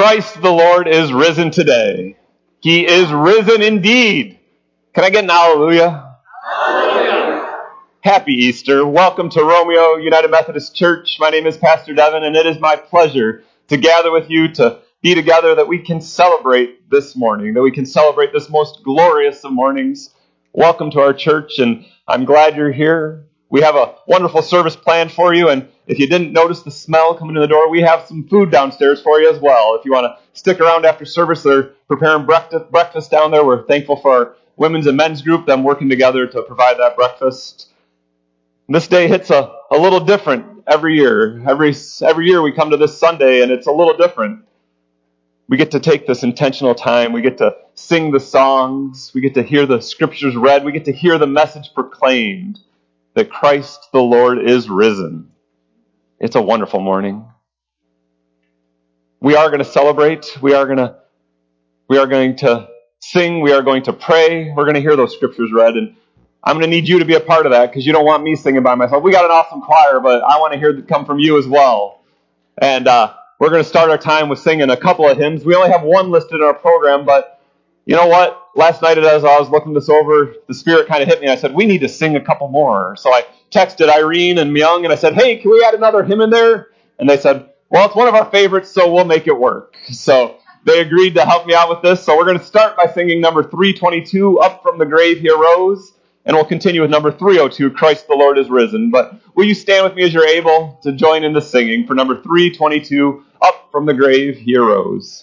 Christ the Lord is risen today. He is risen indeed. Can I get an hallelujah? Hallelujah. Happy Easter. Welcome to Romeo United Methodist Church. My name is Pastor Devin, and it is my pleasure to gather with you to be together that we can celebrate this morning, that we can celebrate this most glorious of mornings. Welcome to our church, and I'm glad you're here. We have a wonderful service planned for you, and if you didn't notice the smell coming in the door, we have some food downstairs for you as well. If you want to stick around after service, they're preparing breakfast down there. We're thankful for our women's and men's group, them working together to provide that breakfast. This day hits a little different every year. Every year we come to this Sunday, and it's a little different. We get to take this intentional time. We get to sing the songs. We get to hear the scriptures read. We get to hear the message proclaimed that Christ the Lord is risen. It's a wonderful morning. We are going to celebrate. We are going to sing. We are going to pray. We're going to hear those scriptures read. And I'm going to need you to be a part of that because you don't want me singing by myself. We got an awesome choir, but I want to hear it come from you as well. And we're going to start our time with singing a couple of hymns. We only have one listed in our program, but you know what? Last night as I was looking this over, the Spirit kind of hit me. I said, we need to sing a couple more. So I texted Irene and Myung, and I said, hey, can we add another hymn in there? And they said, well, it's one of our favorites, so we'll make it work. So they agreed to help me out with this. So we're going to start by singing number 322, Up from the Grave He Arose. And we'll continue with number 302, Christ the Lord is Risen. But will you stand with me as you're able to join in the singing for number 322, Up from the Grave He Arose.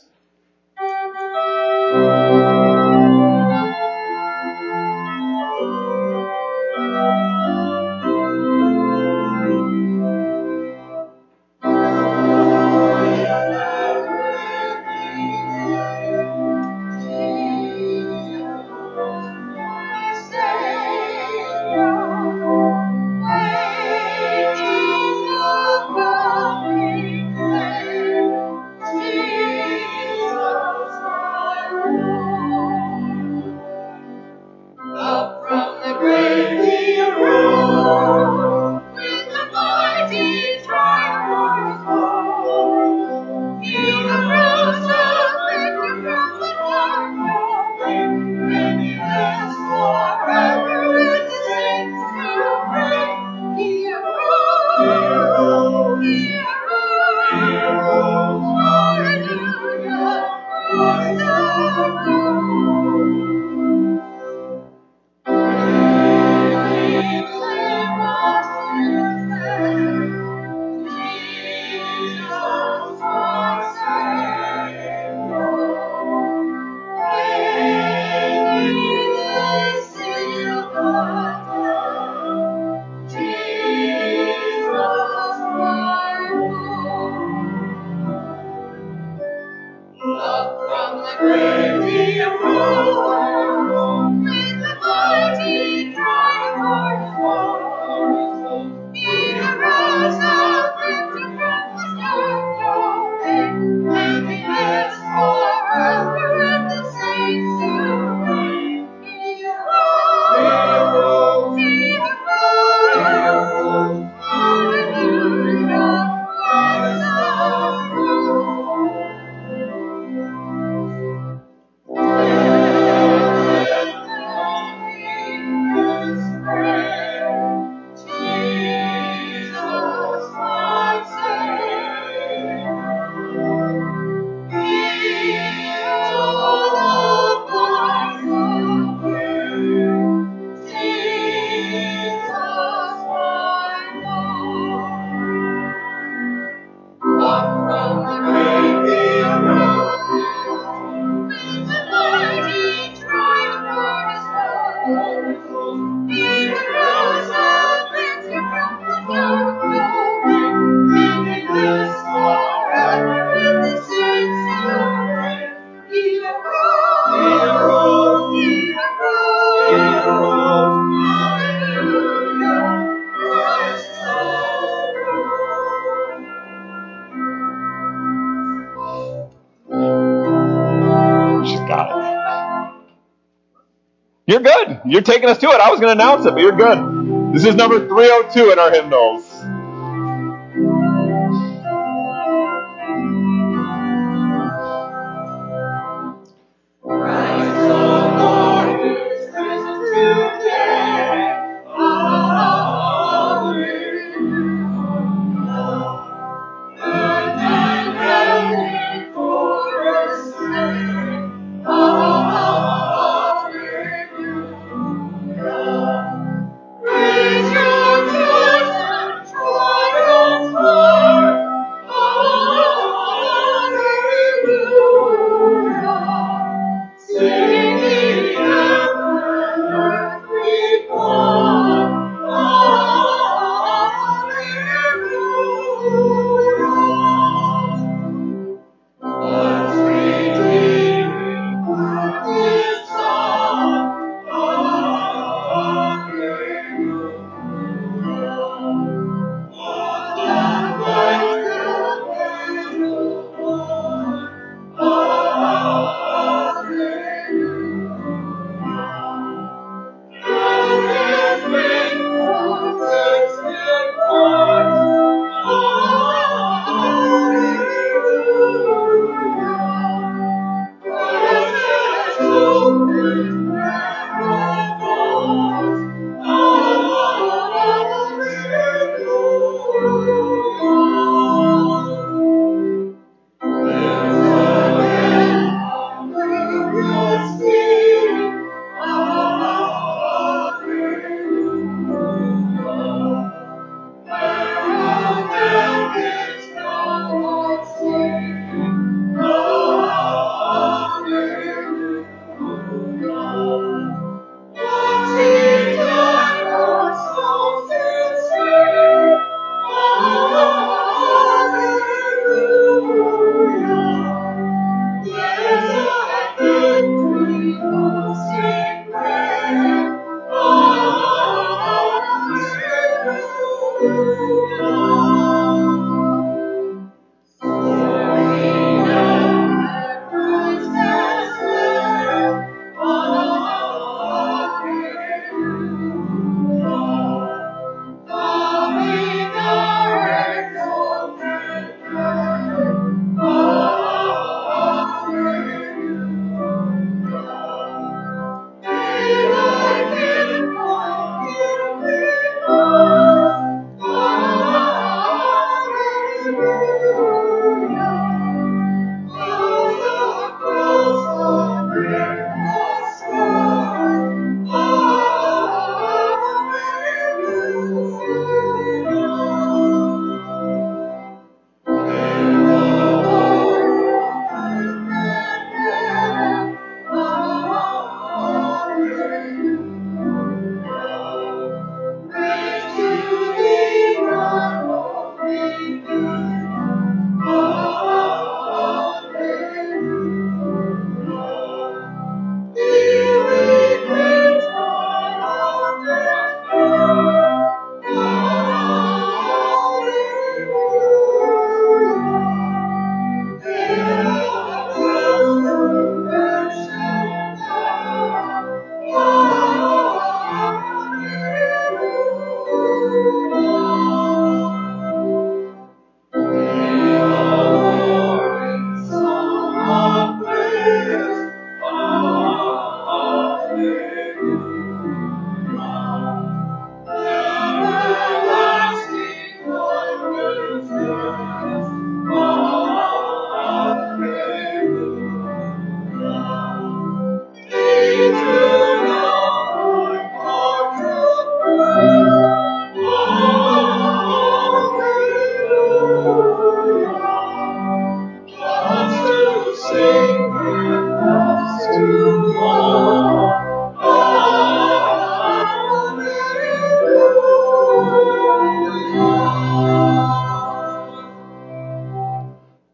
You're good. You're taking us to it. I was going to announce it, but you're good. This is number 302 in our hymnals.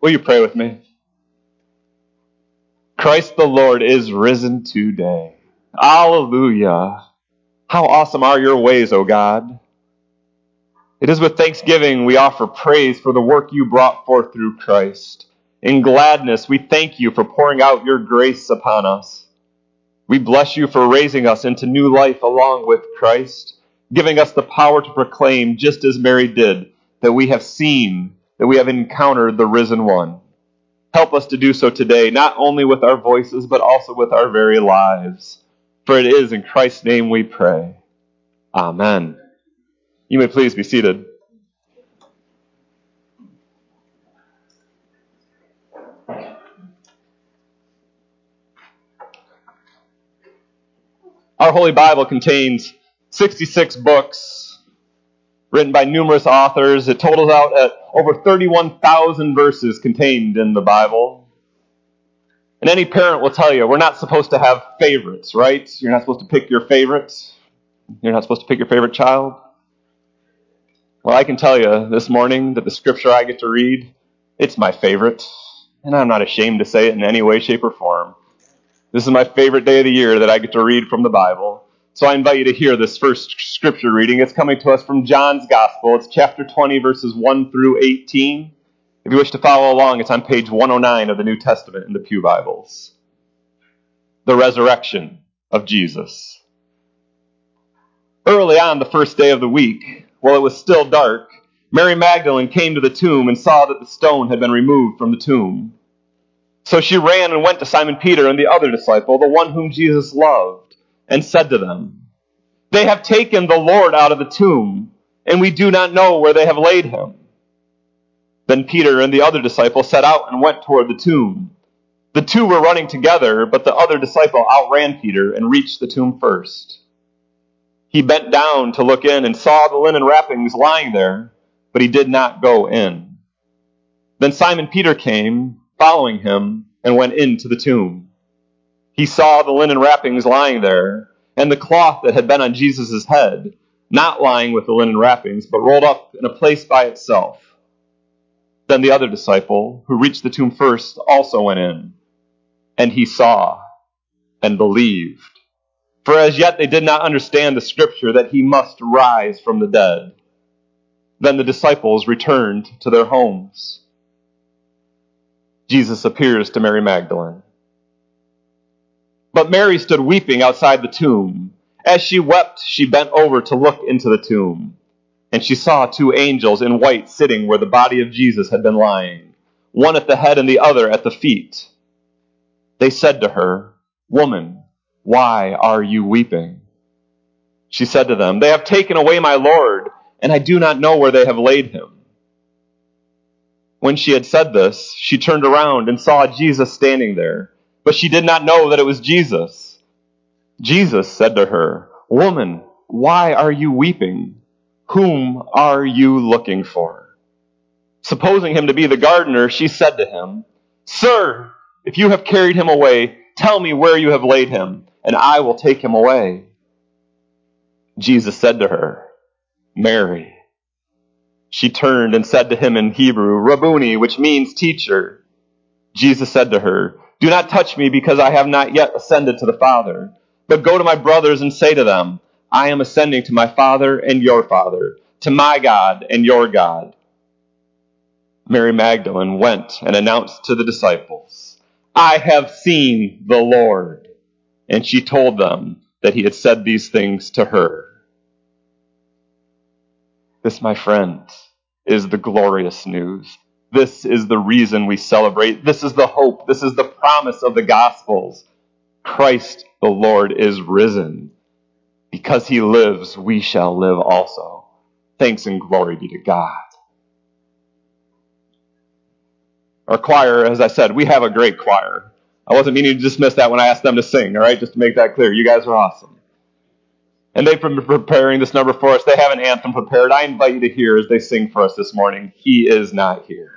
Will you pray with me? Christ the Lord is risen today. Hallelujah. How awesome are your ways, O God. It is with thanksgiving we offer praise for the work you brought forth through Christ. In gladness, we thank you for pouring out your grace upon us. We bless you for raising us into new life along with Christ, giving us the power to proclaim, just as Mary did, that we have seen, that we have encountered the risen one. Help us to do so today, not only with our voices, but also with our very lives. For it is in Christ's name we pray. Amen. You may please be seated. Our Holy Bible contains 66 books written by numerous authors. It totals out at over 31,000 verses contained in the Bible. And any parent will tell you, we're not supposed to have favorites, right? You're not supposed to pick your favorites. You're not supposed to pick your favorite child. Well, I can tell you this morning that the scripture I get to read, it's my favorite. And I'm not ashamed to say it in any way, shape, or form. This is my favorite day of the year that I get to read from the Bible. So I invite you to hear this first scripture reading. It's coming to us from John's Gospel. It's chapter 20, verses 1 through 18. If you wish to follow along, it's on page 109 of the New Testament in the Pew Bibles. The resurrection of Jesus. Early on the first day of the week, while it was still dark, Mary Magdalene came to the tomb and saw that the stone had been removed from the tomb. So she ran and went to Simon Peter and the other disciple, the one whom Jesus loved, and said to them, "They have taken the Lord out of the tomb, and we do not know where they have laid him." Then Peter and the other disciple set out and went toward the tomb. The two were running together, but the other disciple outran Peter and reached the tomb first. He bent down to look in and saw the linen wrappings lying there, but he did not go in. Then Simon Peter came, following him, and went into the tomb. He saw the linen wrappings lying there, and the cloth that had been on Jesus' head, not lying with the linen wrappings, but rolled up in a place by itself. Then the other disciple, who reached the tomb first, also went in, and he saw and believed. For as yet they did not understand the scripture that he must rise from the dead. Then the disciples returned to their homes. Jesus appears to Mary Magdalene. But Mary stood weeping outside the tomb. As she wept, she bent over to look into the tomb. And she saw two angels in white sitting where the body of Jesus had been lying, one at the head and the other at the feet. They said to her, "Woman, why are you weeping?" She said to them, "They have taken away my Lord, and I do not know where they have laid him." When she had said this, she turned around and saw Jesus standing there, but she did not know that it was Jesus. Jesus said to her, "Woman, why are you weeping? Whom are you looking for?" Supposing him to be the gardener, she said to him, "Sir, if you have carried him away, tell me where you have laid him, and I will take him away." Jesus said to her, "Mary." She turned and said to him in Hebrew, "Rabboni," which means teacher. Jesus said to her, "Do not touch me, because I have not yet ascended to the Father. But go to my brothers and say to them, I am ascending to my Father and your Father, to my God and your God." Mary Magdalene went and announced to the disciples, "I have seen the Lord." And she told them that he had said these things to her. This, my friends, is the glorious news. This is the reason we celebrate. This is the hope. This is the promise of the Gospels. Christ the Lord is risen. Because he lives, we shall live also. Thanks and glory be to God. Our choir, as I said, we have a great choir. I wasn't meaning to dismiss that when I asked them to sing, all right? Just to make that clear. You guys are awesome. And they've been preparing this number for us. They have an anthem prepared. I invite you to hear as they sing for us this morning, "He is Not Here."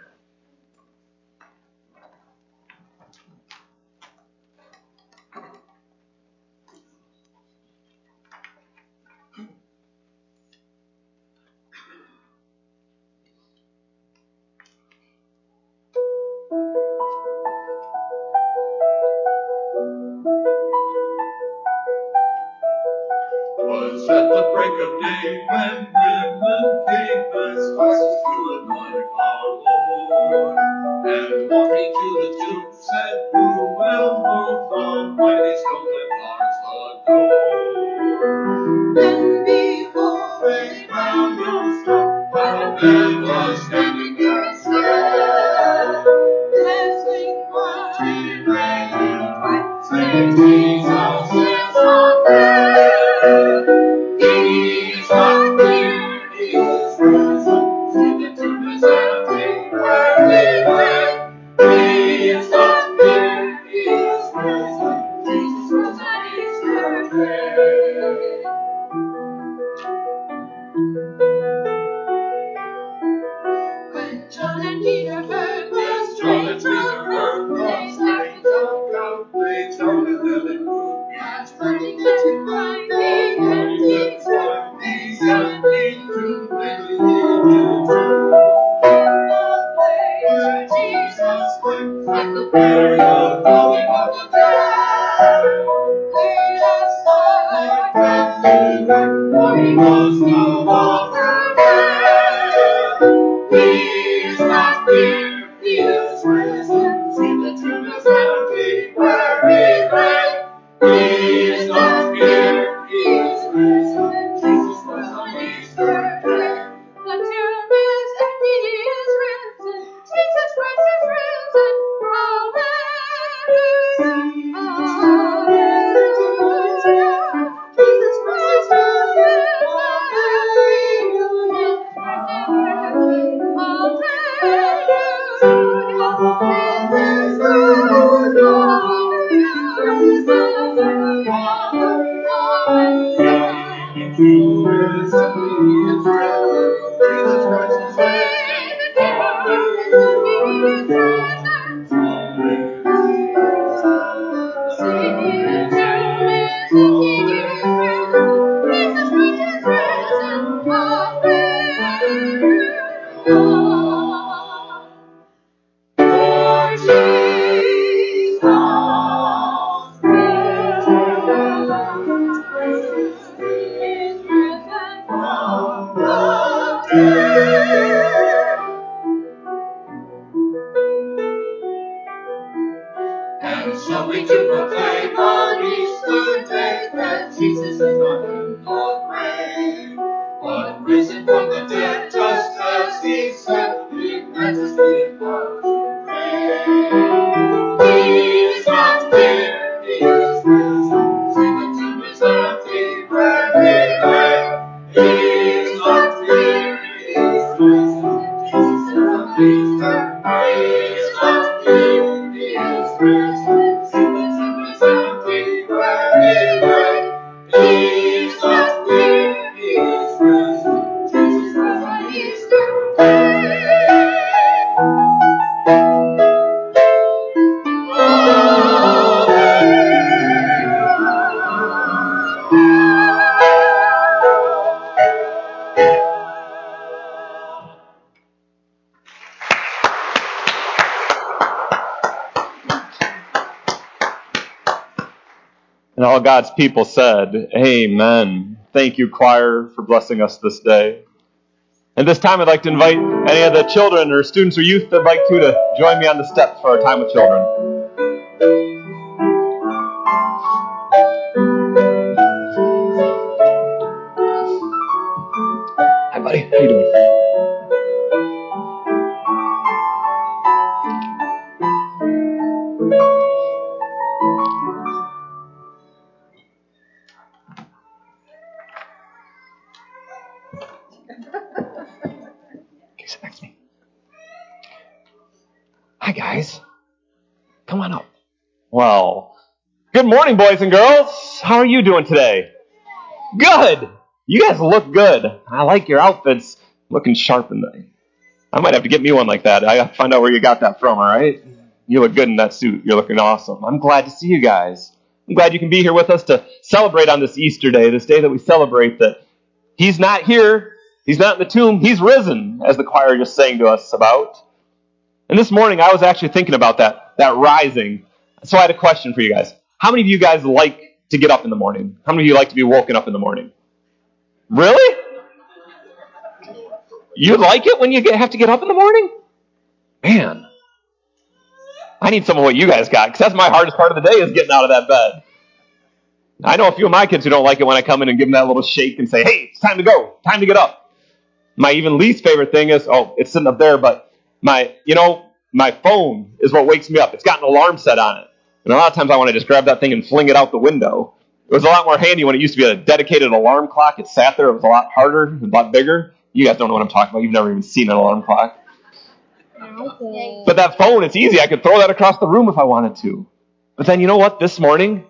And all God's people said, Amen. Thank you, choir, for blessing us this day. And this time I'd like to invite any of the children or students or youth that'd like to join me on the steps for our time with children. Hi, buddy. How you doing? Okay, sit next to me. Hi, guys. Come on up. Well, good morning, boys and girls. How are you doing today? Good. You guys look good. I like your outfits. Looking sharp in there. I might have to get me one like that. I got to find out where you got that from, all right? You look good in that suit. You're looking awesome. I'm glad to see you guys. I'm glad you can be here with us to celebrate on this Easter day, this day that we celebrate that He's not here. He's not in the tomb. He's risen, as the choir just sang to us about. And this morning, I was actually thinking about that rising. So I had a question for you guys. How many of you guys like to get up in the morning? How many of you like to be woken up in the morning? Really? You like it when you have to get up in the morning? Man, I need some of what you guys got, because that's my hardest part of the day is getting out of that bed. I know a few of my kids who don't like it when I come in and give them that little shake and say, hey, it's time to go, time to get up. My even least favorite thing is, it's sitting up there, but my phone is what wakes me up. It's got an alarm set on it. And a lot of times I want to just grab that thing and fling it out the window. It was a lot more handy when it used to be a dedicated alarm clock. It sat there. It was a lot harder, a lot bigger. You guys don't know what I'm talking about. You've never even seen an alarm clock. But that phone, it's easy. I could throw that across the room if I wanted to. But then you know what? This morning,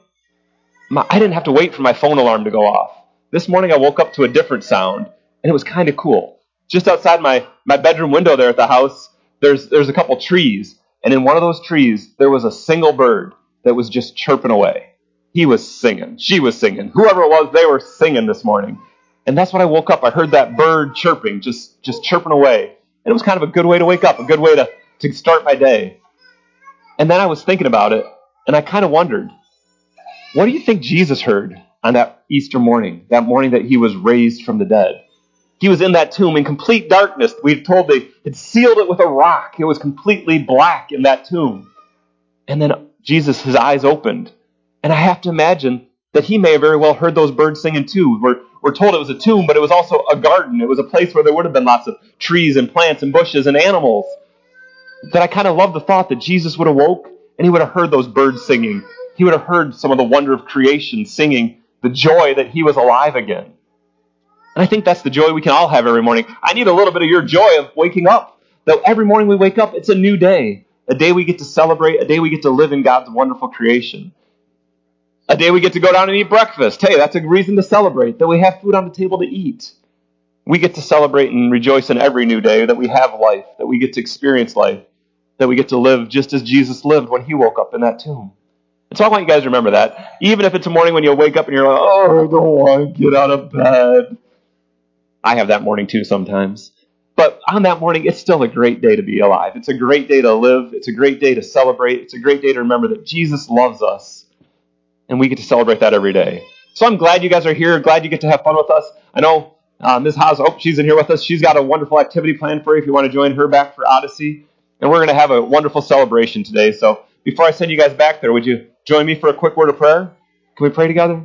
I didn't have to wait for my phone alarm to go off. This morning I woke up to a different sound, and it was kind of cool. Just outside my bedroom window there at the house, there's a couple trees. And in one of those trees, there was a single bird that was just chirping away. He was singing. She was singing. Whoever it was, they were singing this morning. And that's when I woke up. I heard that bird chirping, just chirping away. And it was kind of a good way to wake up, a good way to start my day. And then I was thinking about it, and I kind of wondered, what do you think Jesus heard on that Easter morning, that morning that he was raised from the dead? He was in that tomb in complete darkness. We've told they had sealed it with a rock. It was completely black in that tomb. And then Jesus, his eyes opened. And I have to imagine that he may have very well heard those birds singing too. We're told it was a tomb, but it was also a garden. It was a place where there would have been lots of trees and plants and bushes and animals. That I kind of love the thought that Jesus would have woke and he would have heard those birds singing. He would have heard some of the wonder of creation singing the joy that he was alive again. And I think that's the joy we can all have every morning. I need a little bit of your joy of waking up. That every morning we wake up, it's a new day. A day we get to celebrate, a day we get to live in God's wonderful creation. A day we get to go down and eat breakfast. Hey, that's a reason to celebrate, that we have food on the table to eat. We get to celebrate and rejoice in every new day, that we have life, that we get to experience life, that we get to live just as Jesus lived when he woke up in that tomb. And so I want you guys to remember that. Even if it's a morning when you wake up and you're like, I don't want to get out of bed. I have that morning too sometimes. But on that morning, it's still a great day to be alive. It's a great day to live. It's a great day to celebrate. It's a great day to remember that Jesus loves us. And we get to celebrate that every day. So I'm glad you guys are here. Glad you get to have fun with us. I know Ms. Haas, she's in here with us. She's got a wonderful activity planned for you if you want to join her back for Odyssey. And we're going to have a wonderful celebration today. So before I send you guys back there, would you join me for a quick word of prayer? Can we pray together?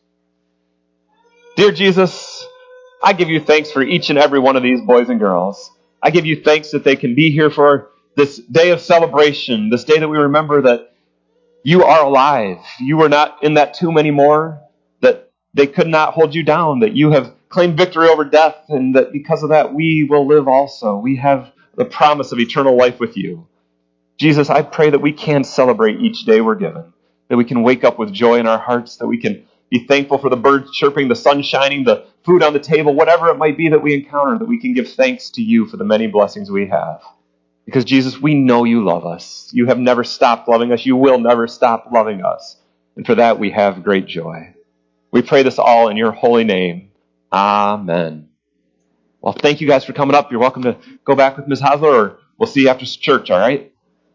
Dear Jesus, I give you thanks for each and every one of these boys and girls. I give you thanks that they can be here for this day of celebration, this day that we remember that you are alive. You are not in that tomb anymore, that they could not hold you down, that you have claimed victory over death, and that because of that we will live also. We have the promise of eternal life with you. Jesus, I pray that we can celebrate each day we're given, that we can wake up with joy in our hearts, that we can be thankful for the birds chirping, the sun shining, the food on the table, whatever it might be that we encounter, that we can give thanks to you for the many blessings we have. Because, Jesus, we know you love us. You have never stopped loving us. You will never stop loving us. And for that, we have great joy. We pray this all in your holy name. Amen. Well, thank you guys for coming up. You're welcome to go back with Ms. Hasler, or we'll see you after church, all right?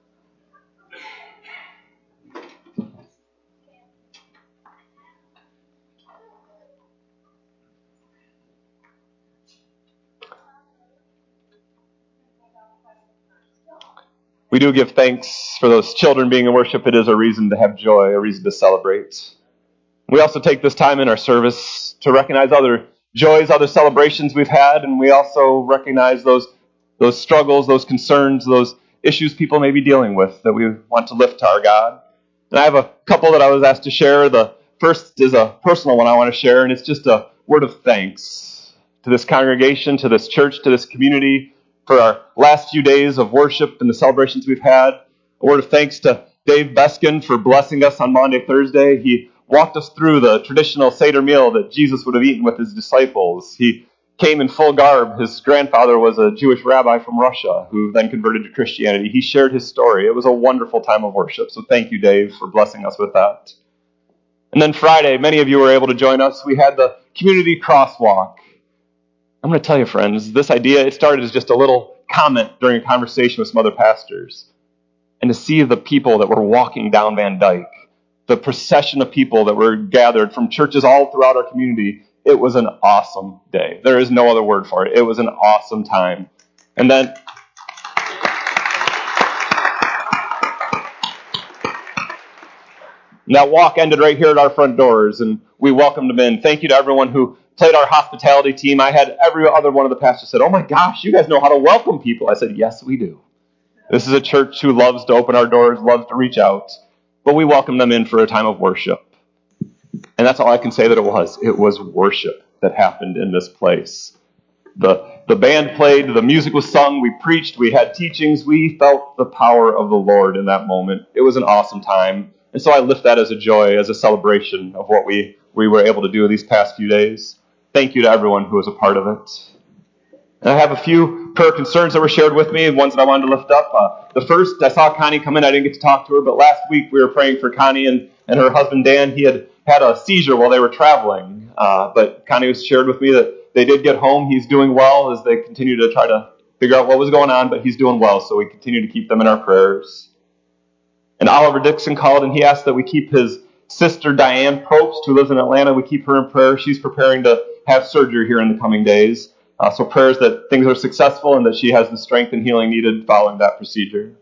We do give thanks for those children being in worship. It is a reason to have joy, a reason to celebrate. We also take this time in our service to recognize other joys, other celebrations we've had, and we also recognize those struggles, those concerns, those issues people may be dealing with that we want to lift to our God. And I have a couple that I was asked to share. The first is a personal one I want to share, and it's just a word of thanks to this congregation, to this church, to this community, for our last few days of worship and the celebrations we've had. A word of thanks to Dave Beskin for blessing us on Maundy, Thursday. He walked us through the traditional Seder meal that Jesus would have eaten with his disciples. He came in full garb. His grandfather was a Jewish rabbi from Russia who then converted to Christianity. He shared his story. It was a wonderful time of worship. So thank you, Dave, for blessing us with that. And then Friday, many of you were able to join us. We had the community crosswalk. I'm going to tell you, friends, this idea, it started as just a little comment during a conversation with some other pastors. And to see the people that were walking down Van Dyke, the procession of people that were gathered from churches all throughout our community It was an awesome day. There is no other word for it. It was an awesome time. And then that walk ended right here at our front doors, and we welcomed them in. Thank you to everyone who played our hospitality team. I had every other one of the pastors said, "Oh my gosh, you guys know how to welcome people." I said, "Yes, we do." This is a church who loves to open our doors, loves to reach out, but we welcome them in for a time of worship. And that's all I can say that it was. It was worship that happened in this place. The band played, the music was sung, we preached, we had teachings, we felt the power of the Lord in that moment. It was an awesome time. And so I lift that as a joy, as a celebration of what we were able to do these past few days. Thank you to everyone who was a part of it. And I have a few prayer concerns that were shared with me, ones that I wanted to lift up. The first, I saw Connie come in. I didn't get to talk to her, but last week we were praying for Connie and her husband Dan. He had a seizure while they were traveling. But Connie was shared with me that they did get home. He's doing well as they continue to try to figure out what was going on, but he's doing well, so we continue to keep them in our prayers. And Oliver Dixon called, and he asked that we keep his sister Diane Probst, who lives in Atlanta, we keep her in prayer. She's preparing to have surgery here in the coming days. So prayers that things are successful and that she has the strength and healing needed following that procedure.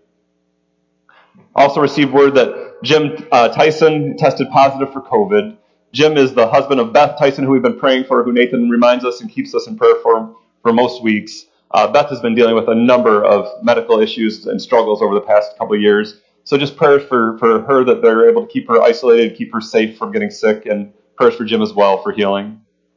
Also received word that Jim Tyson tested positive for COVID. Jim is the husband of Beth Tyson, who we've been praying for, who Nathan reminds us and keeps us in prayer for most weeks. Beth has been dealing with a number of medical issues and struggles over the past couple of years. So just prayers for her that they're able to keep her isolated, keep her safe from getting sick, and prayers for Jim as well for healing.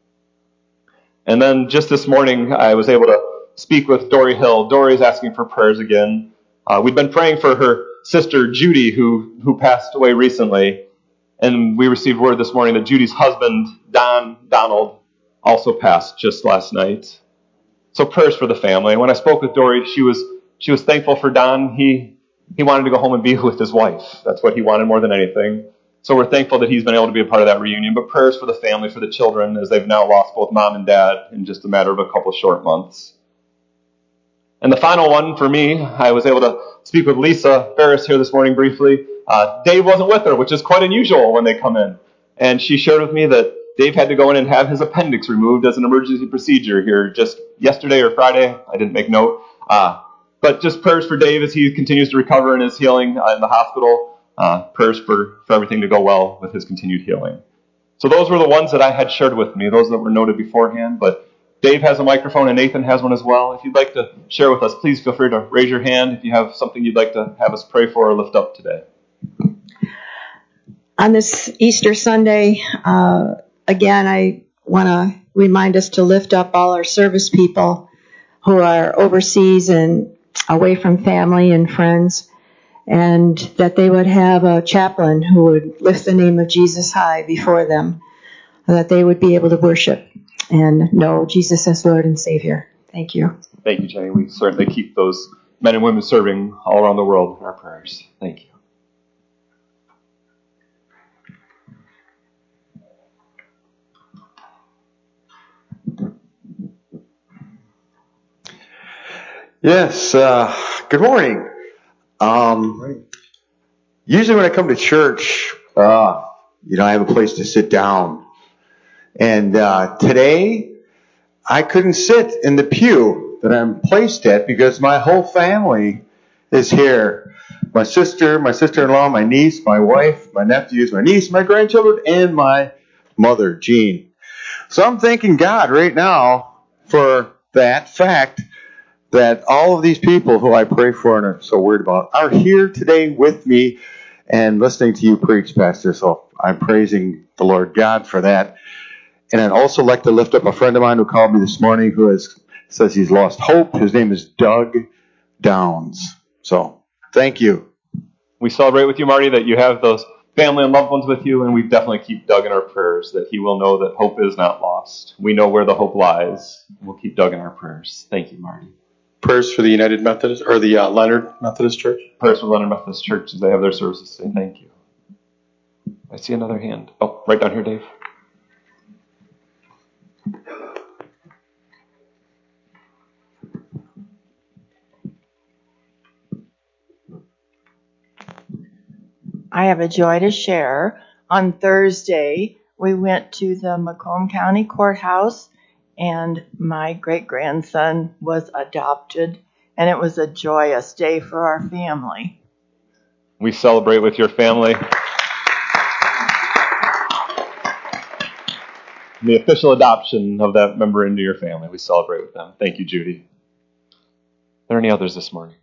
And then just this morning, I was able to speak with Dory Hill. Dory's asking for prayers again. We've been praying for her sister, Judy, who passed away recently. And we received word this morning that Judy's husband, Donald, also passed just last night. So prayers for the family. And when I spoke with Dory, she was thankful for Don. He wanted to go home and be with his wife. That's what he wanted more than anything. So we're thankful that he's been able to be a part of that reunion. But prayers for the family, for the children, as they've now lost both mom and dad in just a matter of a couple of short months. And the final one for me, I was able to speak with Lisa Ferris here this morning briefly. Dave wasn't with her, which is quite unusual when they come in. And she shared with me that Dave had to go in and have his appendix removed as an emergency procedure here just yesterday or Friday. I didn't make note. But just prayers for Dave as he continues to recover and is healing in the hospital. Prayers for everything to go well with his continued healing. So those were the ones that I had shared with me, those that were noted beforehand. But Dave has a microphone and Nathan has one as well. If you'd like to share with us, please feel free to raise your hand if you have something you'd like to have us pray for or lift up today. On this Easter Sunday, again, I want to remind us to lift up all our service people who are overseas and away from family and friends, and that they would have a chaplain who would lift the name of Jesus high before them, that they would be able to worship and know Jesus as Lord and Savior. Thank you. Thank you, Jenny. We certainly keep those men and women serving all around the world in our prayers. Thank you. Yes, good morning. Usually when I come to church, I have a place to sit down. And today, I couldn't sit in the pew that I'm placed at because my whole family is here. My sister, my sister-in-law, my niece, my wife, my nephews, my niece, my grandchildren, and my mother, Jean. So I'm thanking God right now for that fact that all of these people who I pray for and are so worried about are here today with me and listening to you preach, Pastor. So I'm praising the Lord God for that. And I'd also like to lift up a friend of mine who called me this morning who says he's lost hope. His name is Doug Downs. So thank you. We celebrate with you, Marty, that you have those family and loved ones with you, and we definitely keep Doug in our prayers, that he will know that hope is not lost. We know where the hope lies. We'll keep Doug in our prayers. Thank you, Marty. Prayers for the United Methodist, or the Leonard Methodist Church? Prayers for Leonard Methodist Church as they have their services today. Thank you. I see another hand. Oh, right down here, Dave. I have a joy to share. On Thursday, we went to the Macomb County Courthouse, and my great-grandson was adopted, and it was a joyous day for our family. We celebrate with your family. The official adoption of that member into your family. We celebrate with them. Thank you, Judy. Are there any others this morning?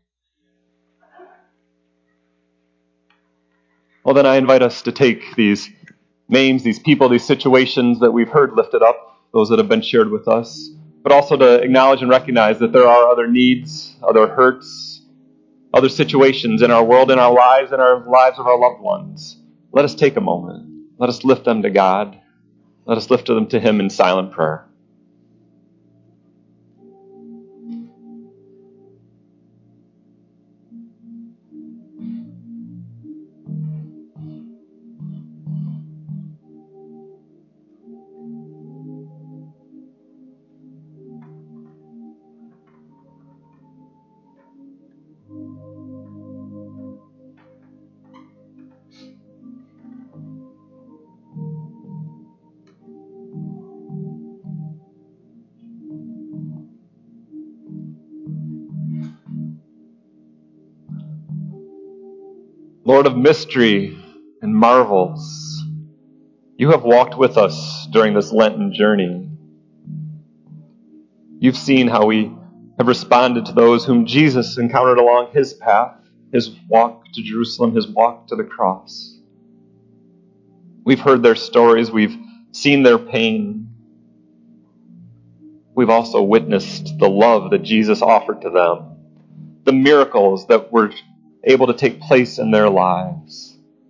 Well, then I invite us to take these names, these people, these situations that we've heard lifted up, those that have been shared with us, but also to acknowledge and recognize that there are other needs, other hurts, other situations in our world, in our lives, in our lives of our loved ones. Let us take a moment. Let us lift them to God. Let us lift them to Him in silent prayer. Lord of mystery and marvels, you have walked with us during this Lenten journey. You've seen how we have responded to those whom Jesus encountered along His path, His walk to Jerusalem, His walk to the cross. We've heard their stories. We've seen their pain. We've also witnessed the love that Jesus offered to them, the miracles that were able to take place in their lives.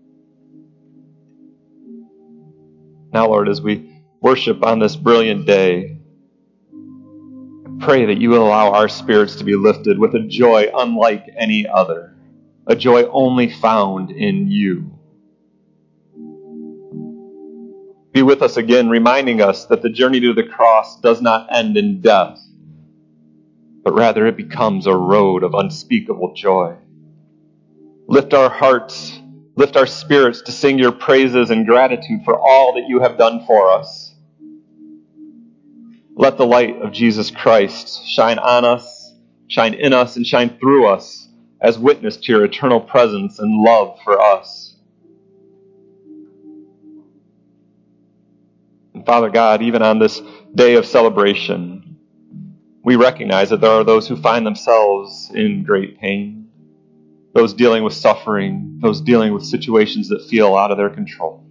Now, Lord, as we worship on this brilliant day, I pray that you will allow our spirits to be lifted with a joy unlike any other, a joy only found in you. Be with us again, reminding us that the journey to the cross does not end in death, but rather it becomes a road of unspeakable joy. Lift our hearts, lift our spirits to sing your praises and gratitude for all that you have done for us. Let the light of Jesus Christ shine on us, shine in us, and shine through us as witness to your eternal presence and love for us. And Father God, even on this day of celebration, we recognize that there are those who find themselves in great pain, those dealing with suffering, those dealing with situations that feel out of their control.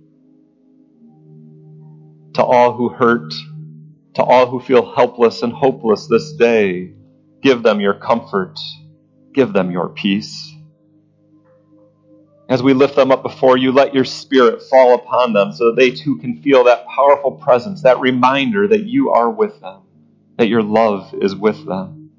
To all who hurt, to all who feel helpless and hopeless this day, give them your comfort, give them your peace. As we lift them up before you, let your Spirit fall upon them so that they too can feel that powerful presence, that reminder that you are with them, that your love is with them.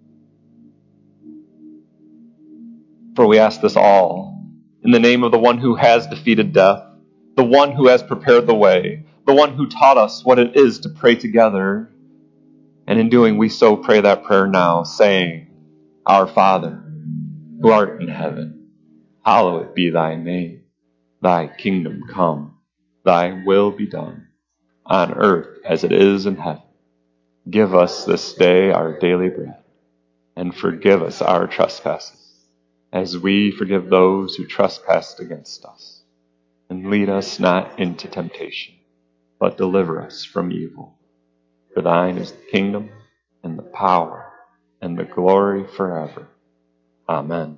For we ask this all in the name of the one who has defeated death, the one who has prepared the way, the one who taught us what it is to pray together. And in doing, we so pray that prayer now, saying, Our Father, who art in heaven, hallowed be thy name. Thy kingdom come, thy will be done, on earth as it is in heaven. Give us this day our daily bread, and forgive us our trespasses, as we forgive those who trespass against us. And lead us not into temptation, but deliver us from evil. For thine is the kingdom, and the power, and the glory forever. Amen.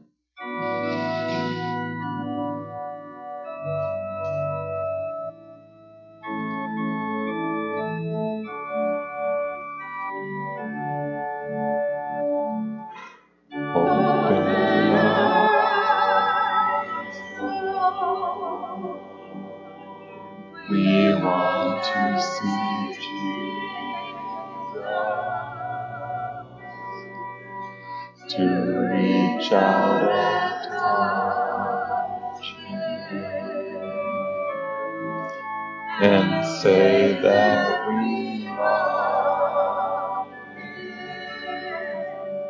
We want to see Jesus, to reach out and touch Him, and say that we love Him.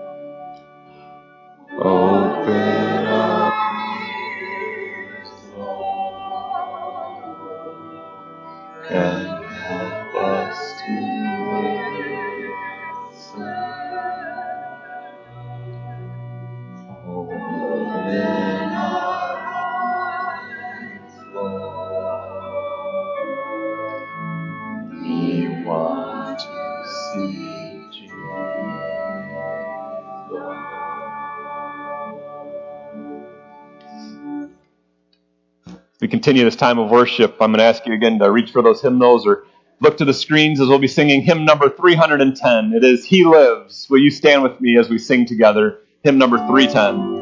Open up ears, Lord, and we continue this time of worship, I'm going to ask you again to reach for those hymnals or look to the screens as we'll be singing hymn number 310. It is He Lives. Will you stand with me as we sing together hymn number 310?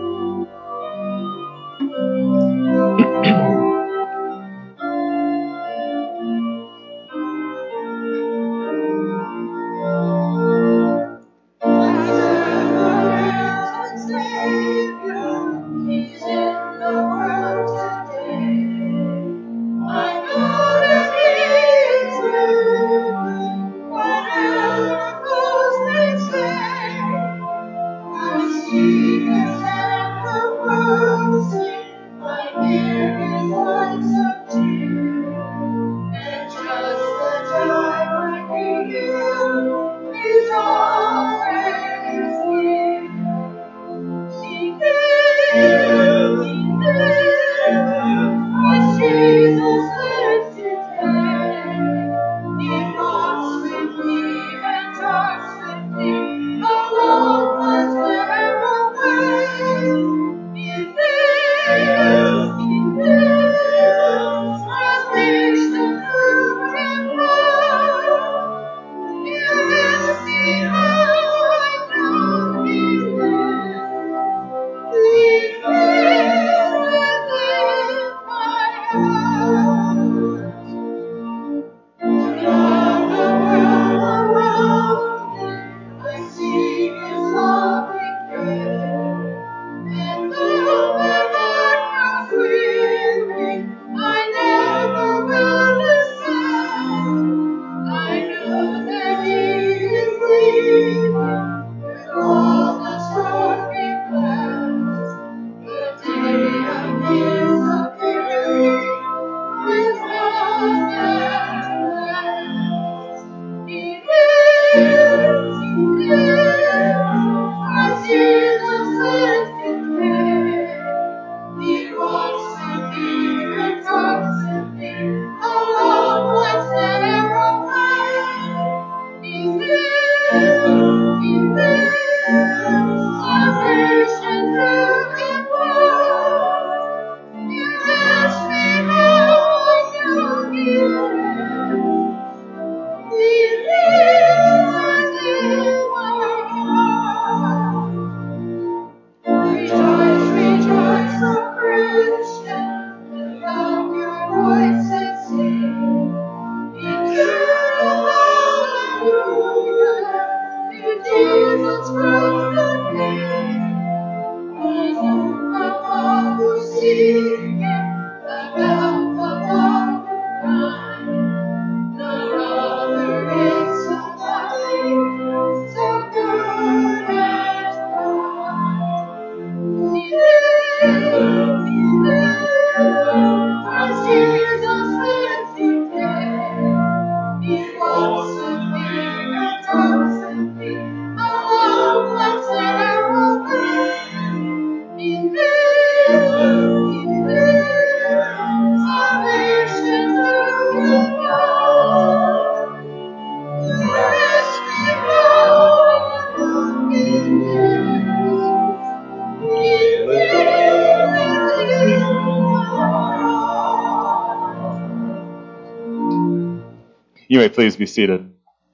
You may please be seated.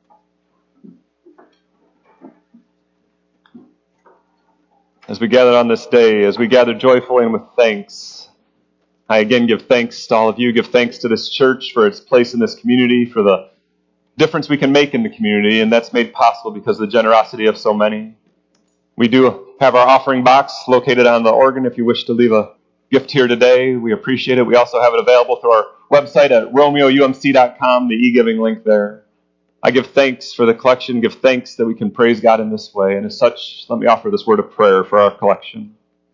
As we gather on this day, as we gather joyfully and with thanks, I again give thanks to all of you, give thanks to this church for its place in this community, for the difference we can make in the community, and that's made possible because of the generosity of so many. We do have our offering box located on the organ if you wish to leave a gift here today. We appreciate it. We also have it available through our website at romeoumc.com, the e-giving link there. I give thanks for the collection, give thanks that we can praise God in this way. And as such, let me offer this word of prayer for our collection.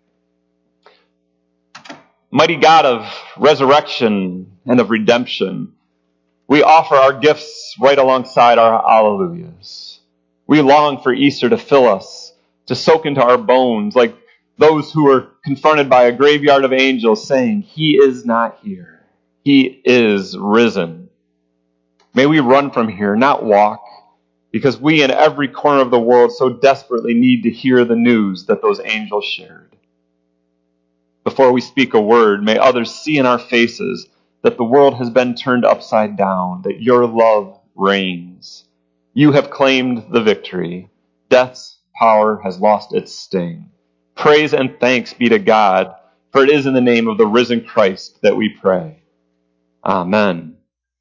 Mighty God of resurrection and of redemption, we offer our gifts right alongside our alleluias. We long for Easter to fill us, to soak into our bones, like those who were confronted by a graveyard of angels saying, He is not here. He is risen. May we run from here, not walk, because we in every corner of the world so desperately need to hear the news that those angels shared. The before we speak a word, may others see in our faces that the world has been turned upside down, that your love reigns. You have claimed the victory. Death's power has lost its sting. Praise and thanks be to God, for it is in the name of the risen Christ that we pray. Amen.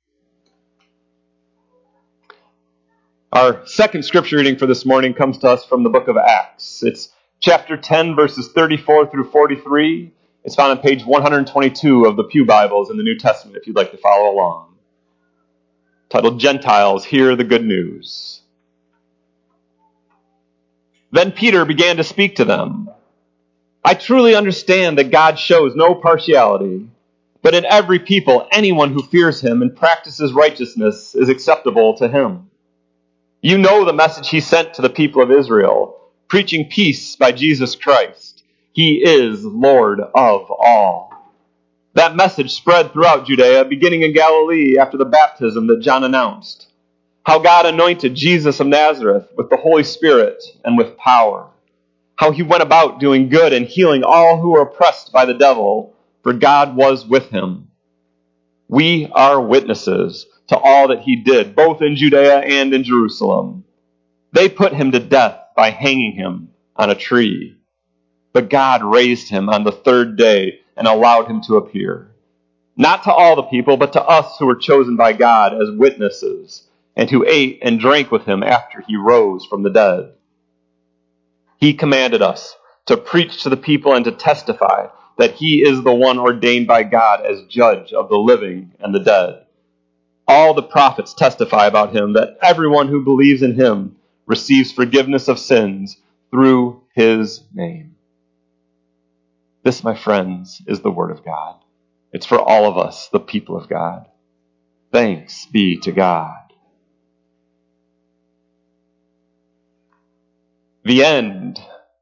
Our second scripture reading for this morning comes to us from the book of Acts. It's chapter 10, verses 34 through 43. It's found on page 122 of the Pew Bibles in the New Testament, if you'd like to follow along. Titled, Gentiles, Hear the Good News. Then Peter began to speak to them. I truly understand that God shows no partiality, but in every people, anyone who fears him and practices righteousness is acceptable to him. You know the message he sent to the people of Israel, preaching peace by Jesus Christ. He is Lord of all. That message spread throughout Judea, beginning in Galilee after the baptism that John announced. How God anointed Jesus of Nazareth with the Holy Spirit and with power. How he went about doing good and healing all who were oppressed by the devil, for God was with him. We are witnesses to all that he did, both in Judea and in Jerusalem. They put him to death by hanging him on a tree. But God raised him on the third day and allowed him to appear. Not to all the people, but to us who were chosen by God as witnesses, and who ate and drank with him after he rose from the dead. He commanded us to preach to the people and to testify that he is the one ordained by God as judge of the living and the dead. All the prophets testify about him, that everyone who believes in him receives forgiveness of sins through his name. This, my friends, is the word of God. It's for all of us, the people of God. Thanks be to God. The end.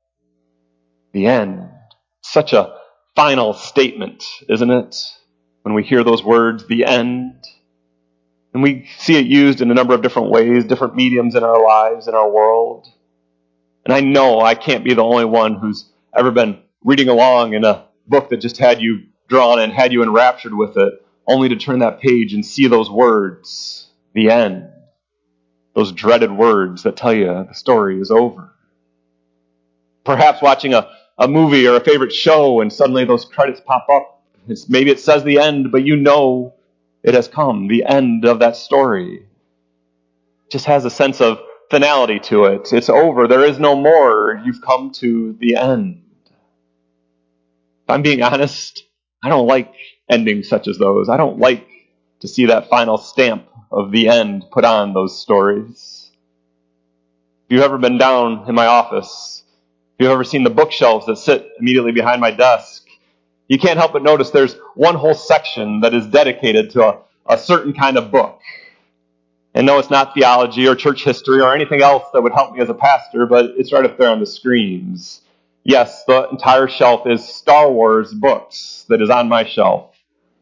The end. Such a final statement, isn't it? When we hear those words, the end. And we see it used in a number of different ways, different mediums in our lives, in our world. And I know I can't be the only one who's ever been reading along in a book that just had you drawn and had you enraptured with it, only to turn that page and see those words, the end. Those dreaded words that tell you the story is over. Perhaps watching a movie or a favorite show and suddenly those credits pop up. Maybe it says the end, but you know it has come, the end of that story. It just has a sense of finality to it. It's over. There is no more. You've come to the end. If I'm being honest, I don't like endings such as those. I don't like to see that final stamp of the end put on those stories. If you've ever been down in my office, if you've ever seen the bookshelves that sit immediately behind my desk, you can't help but notice there's one whole section that is dedicated to a certain kind of book. And no, it's not theology or church history or anything else that would help me as a pastor, but it's right up there on the screens. Yes, the entire shelf is Star Wars books that is on my shelf.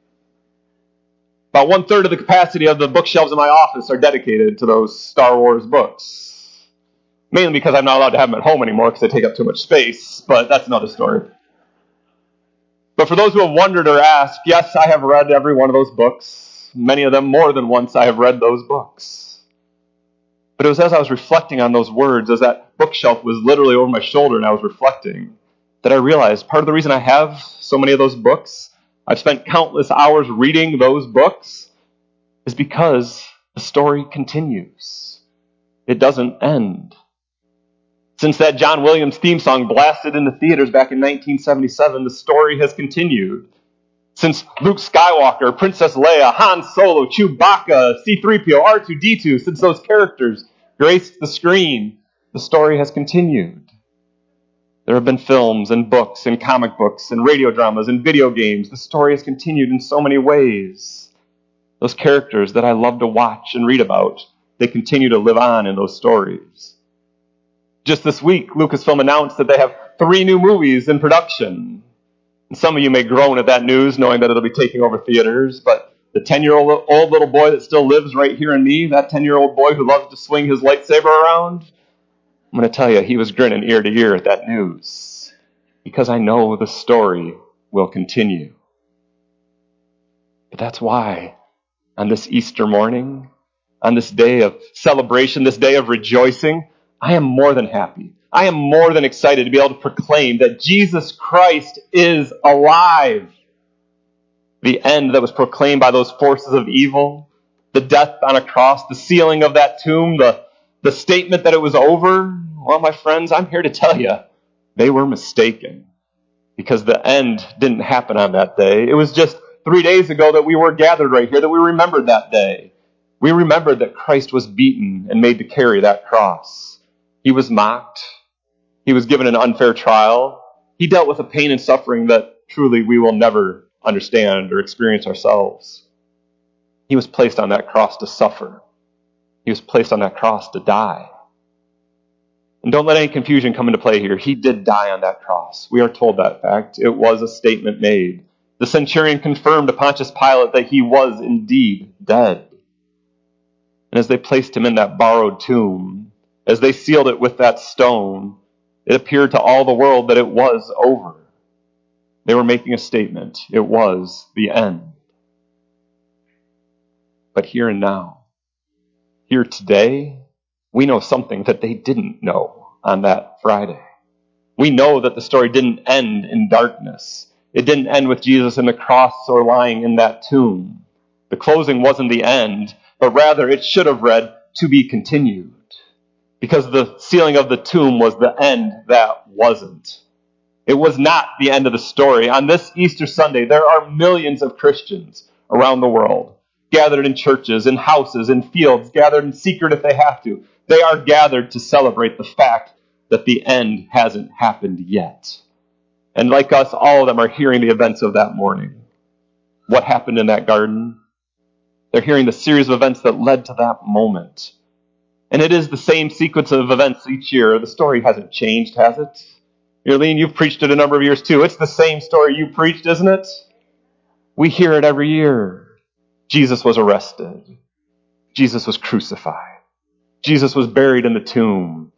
About 1/3 of the capacity of the bookshelves in my office are dedicated to those Star Wars books. Mainly because I'm not allowed to have them at home anymore because they take up too much space, but that's another story. But for those who have wondered or asked, yes, I have read every one of those books. Many of them more than once I have read those books. But it was as I was reflecting on those words, as that bookshelf was literally over my shoulder and I was reflecting, that I realized part of the reason I have so many of those books, I've spent countless hours reading those books, is because the story continues. It doesn't end. Since that John Williams theme song blasted into theaters back in 1977, the story has continued. Since Luke Skywalker, Princess Leia, Han Solo, Chewbacca, C-3PO, R2-D2, since those characters graced the screen, the story has continued. There have been films and books and comic books and radio dramas and video games. The story has continued in so many ways. Those characters that I love to watch and read about, they continue to live on in those stories. Just this week, Lucasfilm announced that they have 3 new movies in production. And some of you may groan at that news, knowing that it'll be taking over theaters, but the 10-year-old little boy that still lives right here in me, that 10-year-old boy who loves to swing his lightsaber around, I'm going to tell you, he was grinning ear to ear at that news. Because I know the story will continue. But that's why on this Easter morning, on this day of celebration, this day of rejoicing, I am more than happy. I am more than excited to be able to proclaim that Jesus Christ is alive. The end that was proclaimed by those forces of evil, the death on a cross, the sealing of that tomb, the statement that it was over, well, my friends, I'm here to tell you, they were mistaken. Because the end didn't happen on that day. It was just 3 days ago that we were gathered right here, that we remembered that day. We remembered that Christ was beaten and made to carry that cross. He was mocked. He was given an unfair trial. He dealt with a pain and suffering that truly we will never understand or experience ourselves. He was placed on that cross to suffer. He was placed on that cross to die. And don't let any confusion come into play here. He did die on that cross. We are told that fact. It was a statement made. The centurion confirmed to Pontius Pilate that he was indeed dead. And as they placed him in that borrowed tomb, as they sealed it with that stone, it appeared to all the world that it was over. They were making a statement. It was the end. But here and now, here today, we know something that they didn't know on that Friday. We know that the story didn't end in darkness. It didn't end with Jesus in the cross or lying in that tomb. The closing wasn't the end, but rather it should have read, to be continued. Because the sealing of the tomb was the end that wasn't. It was not the end of the story. On this Easter Sunday, there are millions of Christians around the world, gathered in churches, in houses, in fields, gathered in secret if they have to. They are gathered to celebrate the fact that the end hasn't happened yet. And like us, all of them are hearing the events of that morning. What happened in that garden? They're hearing the series of events that led to that moment. And it is the same sequence of events each year. The story hasn't changed, has it? Earlene, you've preached it a number of years too. It's the same story you preached, isn't it? We hear it every year. Jesus was arrested. Jesus was crucified. Jesus was buried in the tomb.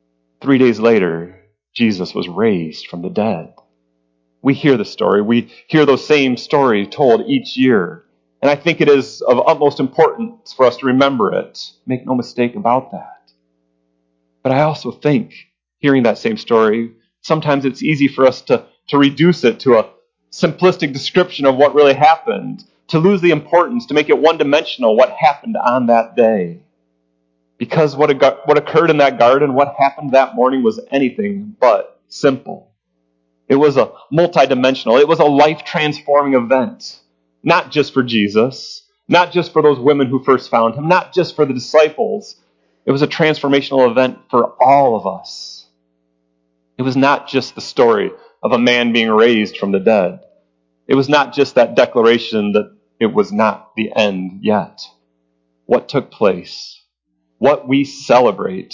3 days later, Jesus was raised from the dead. We hear the story. We hear those same stories told each year. And I think it is of utmost importance for us to remember it. Make no mistake about that. But I also think, hearing that same story, sometimes it's easy for us to reduce it to a simplistic description of what really happened, to lose the importance, to make it one-dimensional, what happened on that day. Because what occurred in that garden, what happened that morning was anything but simple. It was a multidimensional, it was a life-transforming event. Not just for Jesus, not just for those women who first found him, not just for the disciples. It was a transformational event for all of us. It was not just the story of a man being raised from the dead. It was not just that declaration that it was not the end yet. What took place, what we celebrate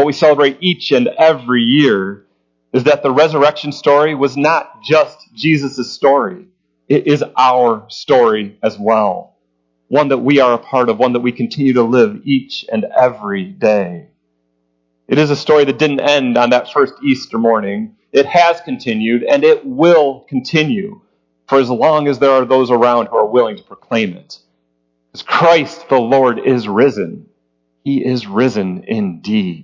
each and every year, is that the resurrection story was not just Jesus' story. It is our story as well. One that we are a part of, one that we continue to live each and every day. It is a story that didn't end on that first Easter morning. It has continued, and it will continue for as long as there are those around who are willing to proclaim it. Because Christ the Lord is risen. He is risen indeed.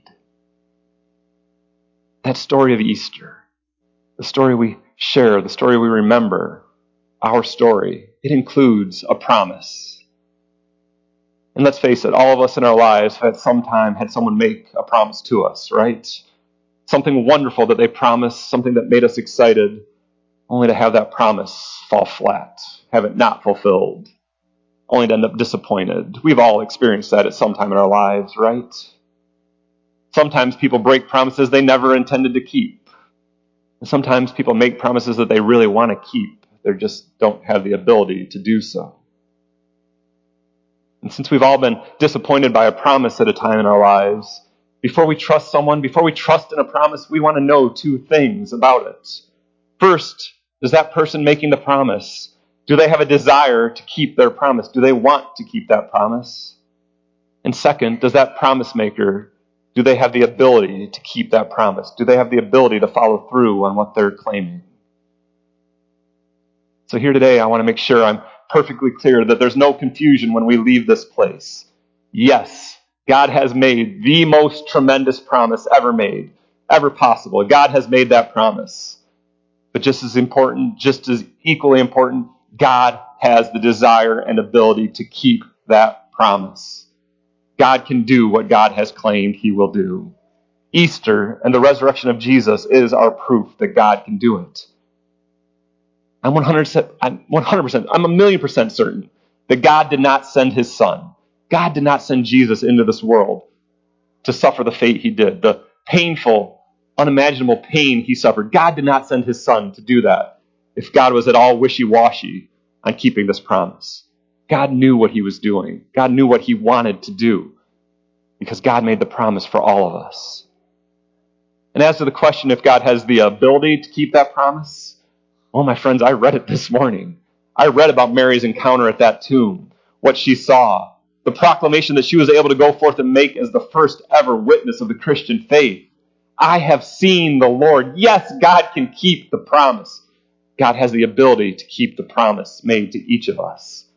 That story of Easter, the story we share, the story we remember, our story, it includes a promise. And let's face it, all of us in our lives have at some time had someone make a promise to us, right? Something wonderful that they promised, something that made us excited, only to have that promise fall flat, have it not fulfilled, only to end up disappointed. We've all experienced that at some time in our lives, right? Sometimes people break promises they never intended to keep. And sometimes people make promises that they really want to keep. They just don't have the ability to do so. And since we've all been disappointed by a promise at a time in our lives, before we trust someone, before we trust in a promise, we want to know two things about it. First, does that person making the promise, do they have a desire to keep their promise? Do they want to keep that promise? And second, does that promise maker, do they have the ability to keep that promise? Do they have the ability to follow through on what they're claiming? So here today, I want to make sure I'm perfectly clear that there's no confusion when we leave this place. Yes, God has made the most tremendous promise ever made, ever possible. God has made that promise. But just as important, just as equally important, God has the desire and ability to keep that promise. God can do what God has claimed he will do. Easter and the resurrection of Jesus is our proof that God can do it. I'm 100%, I'm 1,000,000% certain that God did not send his son. God did not send Jesus into this world to suffer the fate he did, the painful, unimaginable pain he suffered. God did not send his son to do that if God was at all wishy-washy on keeping this promise. God knew what he was doing. God knew what he wanted to do because God made the promise for all of us. And as to the question if God has the ability to keep that promise, well, my friends, I read it this morning. I read about Mary's encounter at that tomb, what she saw, the proclamation that she was able to go forth and make as the first ever witness of the Christian faith. I have seen the Lord. Yes, God can keep the promise. God has the ability to keep the promise made to each of us.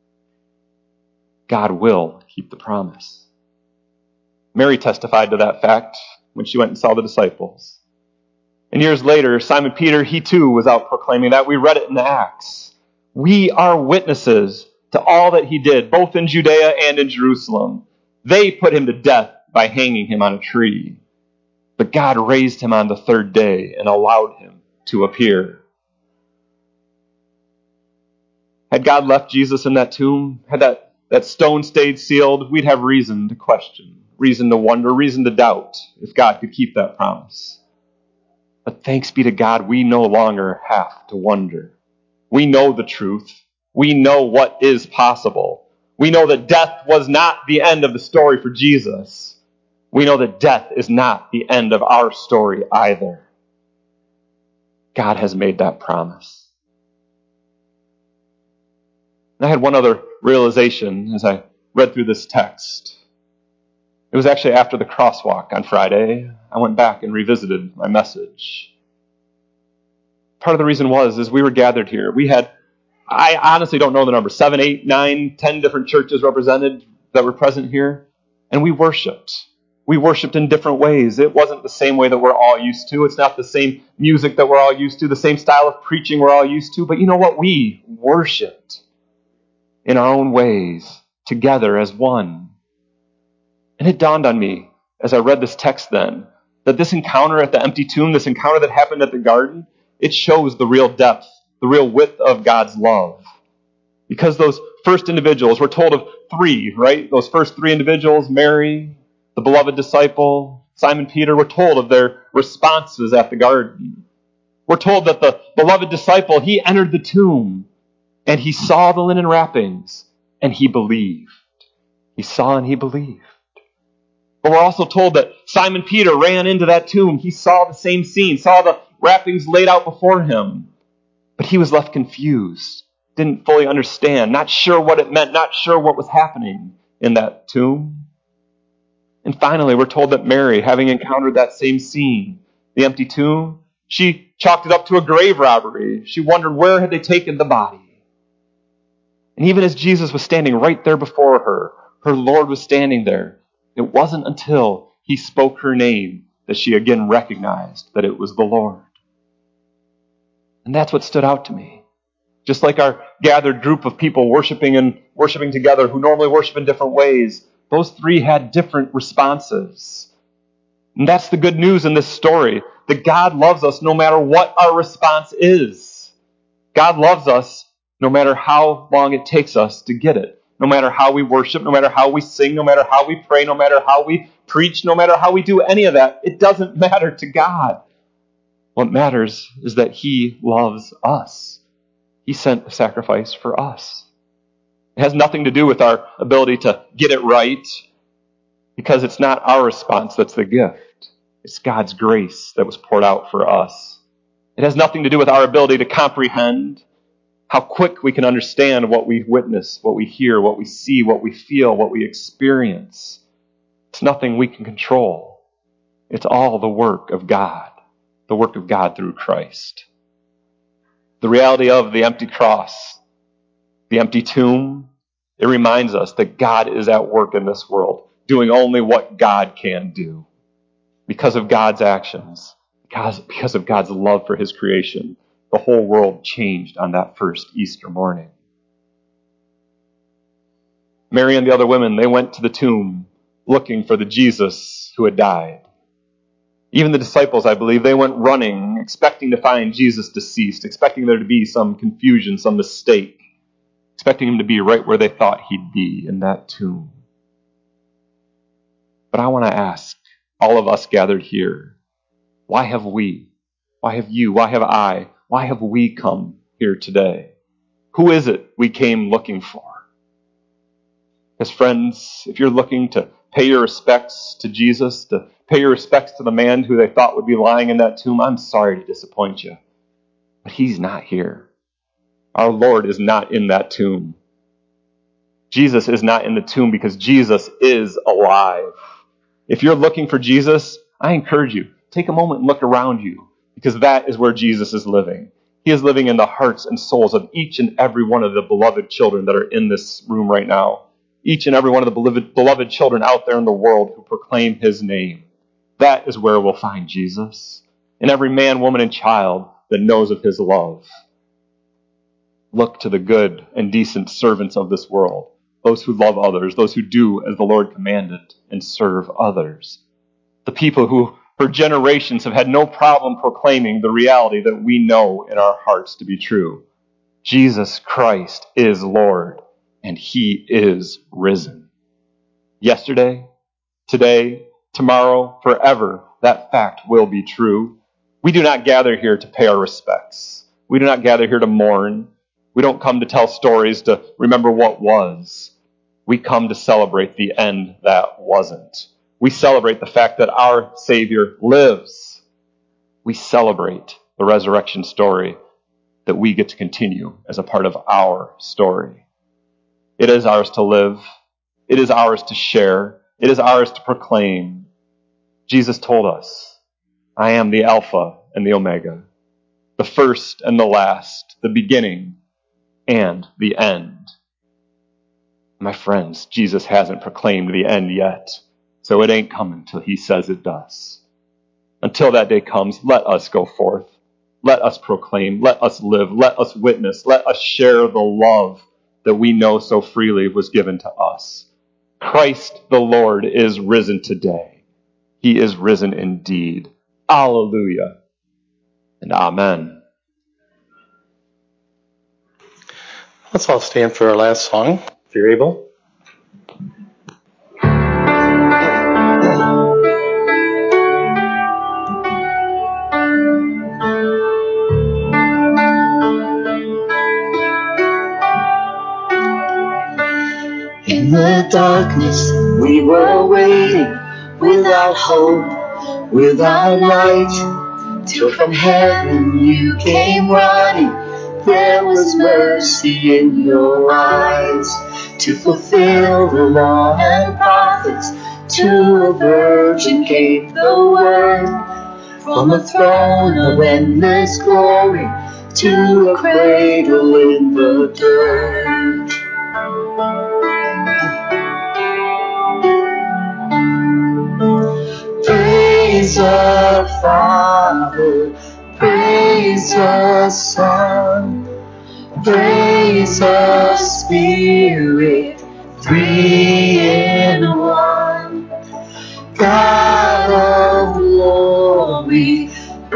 God will keep the promise. Mary testified to that fact when she went and saw the disciples. And years later, Simon Peter, he too was out proclaiming that. We read it in the Acts. We are witnesses to all that he did, both in Judea and in Jerusalem. They put him to death by hanging him on a tree. But God raised him on the third day and allowed him to appear. Had God left Jesus in that tomb, had that stone stayed sealed, we'd have reason to question, reason to wonder, reason to doubt if God could keep that promise. But thanks be to God, we no longer have to wonder. We know the truth. We know what is possible. We know that death was not the end of the story for Jesus. We know that death is not the end of our story either. God has made that promise. And I had one other realization as I read through this text. It was actually after the crosswalk on Friday. I went back and revisited my message. Part of the reason is we were gathered here. I honestly don't know the number, 7, 8, 9, 10 different churches represented that were present here. And we worshiped. We worshiped in different ways. It wasn't the same way that we're all used to. It's not the same music that we're all used to, the same style of preaching we're all used to. But you know what? We worshiped in our own ways, together as one. And it dawned on me as I read this text then, that this encounter at the empty tomb, this encounter that happened at the garden, it shows the real depth, the real width of God's love. Because those first individuals, we're told of 3, right? Those first 3 individuals, Mary, the beloved disciple, Simon Peter, we're told of their responses at the garden. We're told that the beloved disciple, he entered the tomb and he saw the linen wrappings and he believed. He saw and he believed. But we're also told that Simon Peter ran into that tomb. He saw the same scene, saw the wrappings laid out before him. But he was left confused, didn't fully understand, not sure what it meant, not sure what was happening in that tomb. And finally, we're told that Mary, having encountered that same scene, the empty tomb, she chalked it up to a grave robbery. She wondered where had they taken the body. And even as Jesus was standing right there before her Lord was standing there. It wasn't until he spoke her name that she again recognized that it was the Lord. And that's what stood out to me. Just like our gathered group of people worshiping together who normally worship in different ways, those 3 had different responses. And that's the good news in this story, that God loves us no matter what our response is. God loves us no matter how long it takes us to get it. No matter how we worship, no matter how we sing, no matter how we pray, no matter how we preach, no matter how we do any of that, it doesn't matter to God. What matters is that he loves us. He sent the sacrifice for us. It has nothing to do with our ability to get it right, because it's not our response that's the gift. It's God's grace that was poured out for us. It has nothing to do with our ability to comprehend, how quick we can understand what we witness, what we hear, what we see, what we feel, what we experience. It's nothing we can control. It's all the work of God through Christ. The reality of the empty cross, the empty tomb, it reminds us that God is at work in this world, doing only what God can do. Because of God's actions, because of God's love for his creation, the whole world changed on that first Easter morning. Mary and the other women, they went to the tomb looking for the Jesus who had died. Even the disciples, I believe, they went running, expecting to find Jesus deceased, expecting there to be some confusion, some mistake, expecting him to be right where they thought he'd be, in that tomb. But I want to ask all of us gathered here, why have we, why have you, why have I, why have we come here today? Who is it we came looking for? Because friends, if you're looking to pay your respects to Jesus, to pay your respects to the man who they thought would be lying in that tomb, I'm sorry to disappoint you, but he's not here. Our Lord is not in that tomb. Jesus is not in the tomb because Jesus is alive. If you're looking for Jesus, I encourage you, take a moment and look around you, because that is where Jesus is living. He is living in the hearts and souls of each and every one of the beloved children that are in this room right now. Each and every one of the beloved children out there in the world who proclaim his name. That is where we'll find Jesus. And every man, woman, and child that knows of his love. Look to the good and decent servants of this world, those who love others, those who do as the Lord commanded and serve others. The people who for generations have had no problem proclaiming the reality that we know in our hearts to be true. Jesus Christ is Lord, and he is risen. Yesterday, today, tomorrow, forever, that fact will be true. We do not gather here to pay our respects. We do not gather here to mourn. We don't come to tell stories to remember what was. We come to celebrate the end that wasn't. We celebrate the fact that our Savior lives. We celebrate the resurrection story that we get to continue as a part of our story. It is ours to live. It is ours to share. It is ours to proclaim. Jesus told us, I am the Alpha and the Omega, the first and the last, the beginning and the end. My friends, Jesus hasn't proclaimed the end yet, so it ain't coming till he says it does. Until that day comes, let us go forth. Let us proclaim. Let us live. Let us witness. Let us share the love that we know so freely was given to us. Christ the Lord is risen today. He is risen indeed. Alleluia and amen. Let's all stand for our last song, if you're able. In the darkness, we were waiting, without hope, without light, till from heaven you came running. There was mercy in your eyes, to fulfill the law and prophets. To a virgin gave the word, from a throne of endless glory to a cradle in the dirt. Praise the Father, praise the Son, praise the Spirit, three in one. God of glory,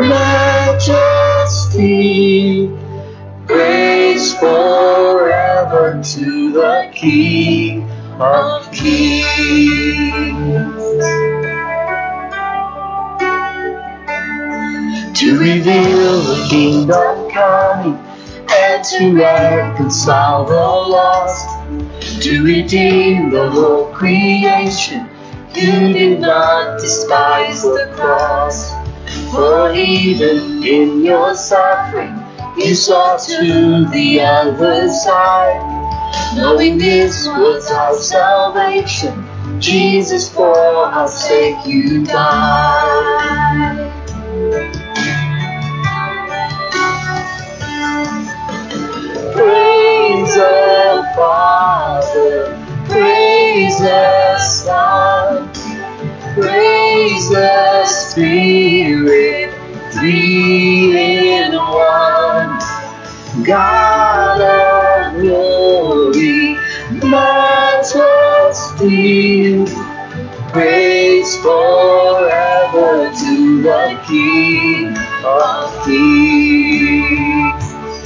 majesty, praise forever to the King of Kings. To reveal the kingdom coming, and to reconcile the lost, to redeem the whole creation. You did not despise the cross, for even in your suffering, you saw to the other side, knowing this was our salvation. Jesus, for our sake you died. Spirit, three in one. God of glory, majesty, praise forever to the King of Kings.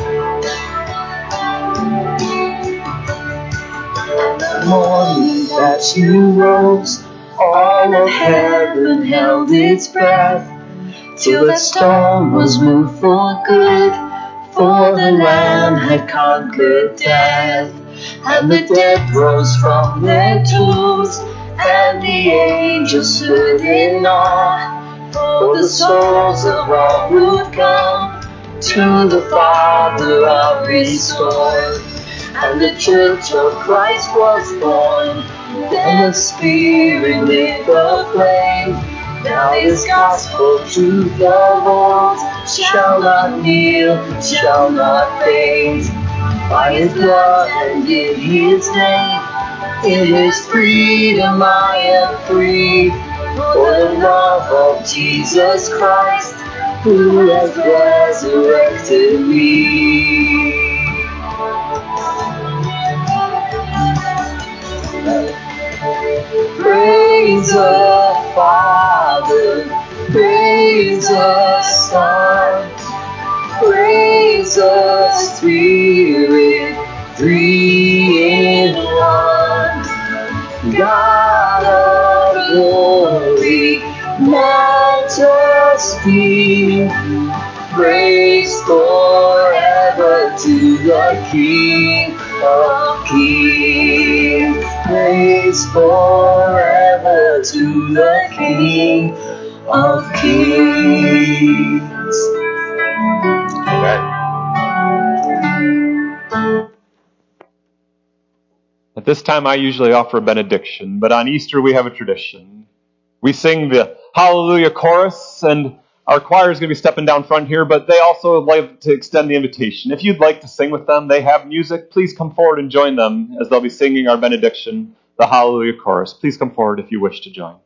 The morning that you rose, all of heaven held its breath, till the storm was moved for good, for the Lamb had conquered death. And the dead rose from their tombs, and the angels stood in awe, for the souls of all who'd come to the Father are restored. And the Church of Christ was born, then the Spirit lit the flame. Now this gospel truth of old shall not kneel, shall not faint. By His blood and in His name, in His freedom I am free. For the love of Jesus Christ, who has resurrected me. Praise the Father, praise the Son, praise the Spirit, three in one. God of glory, majesty, praise forever to the King of Kings. Praise forever to the King of Kings. At this time, I usually offer a benediction, but on Easter we have a tradition. We sing the Hallelujah chorus, and our choir is going to be stepping down front here, but they also like to extend the invitation. If you'd like to sing with them, they have music. Please come forward and join them as they'll be singing our benediction, the Hallelujah chorus. Please come forward if you wish to join.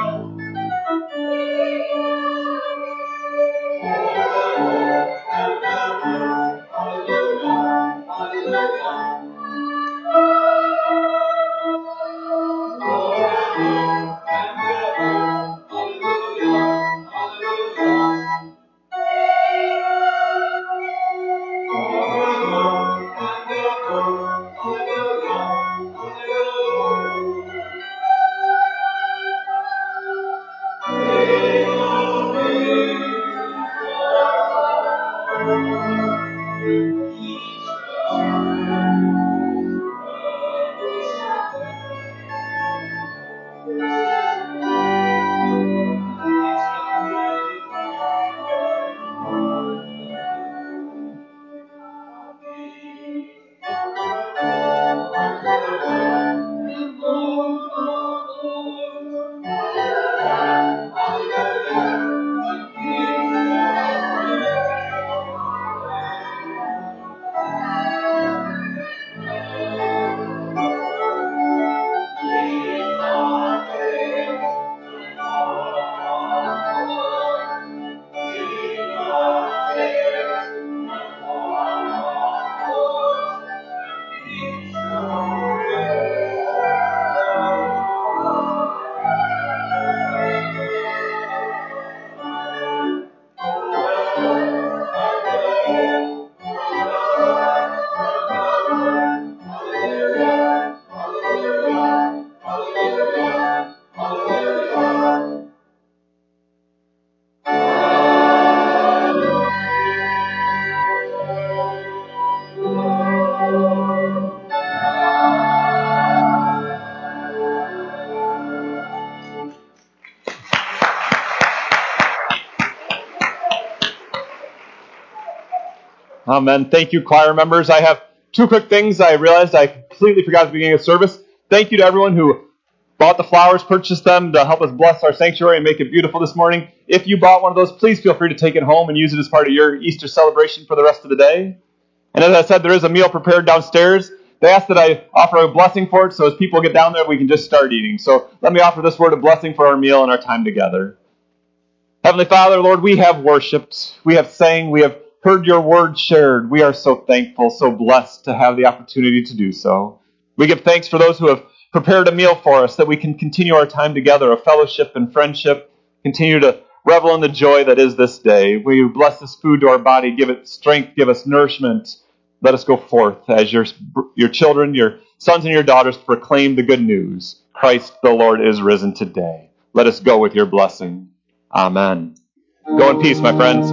Amen. Thank you, choir members. I have two quick things I realized I completely forgot at the beginning of the service. Thank you to everyone who bought the flowers, purchased them to help us bless our sanctuary and make it beautiful this morning. If you bought one of those, please feel free to take it home and use it as part of your Easter celebration for the rest of the day. And as I said, there is a meal prepared downstairs. They asked that I offer a blessing for it, so as people get down there, we can just start eating. So let me offer this word of blessing for our meal and our time together. Heavenly Father, Lord, we have worshiped, we have sang, we have heard your word shared. We are so thankful, so blessed to have the opportunity to do so. We give thanks for those who have prepared a meal for us, that we can continue our time together of fellowship and friendship, continue to revel in the joy that is this day. Will you bless this food to our body, give it strength, give us nourishment. Let us go forth as your children, your sons and your daughters, to proclaim the good news. Christ the Lord is risen today. Let us go with your blessing. Amen. Go in peace, my friends.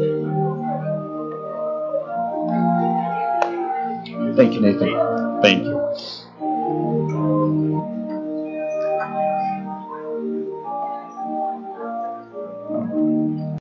Thank you, Nathan. Thank you.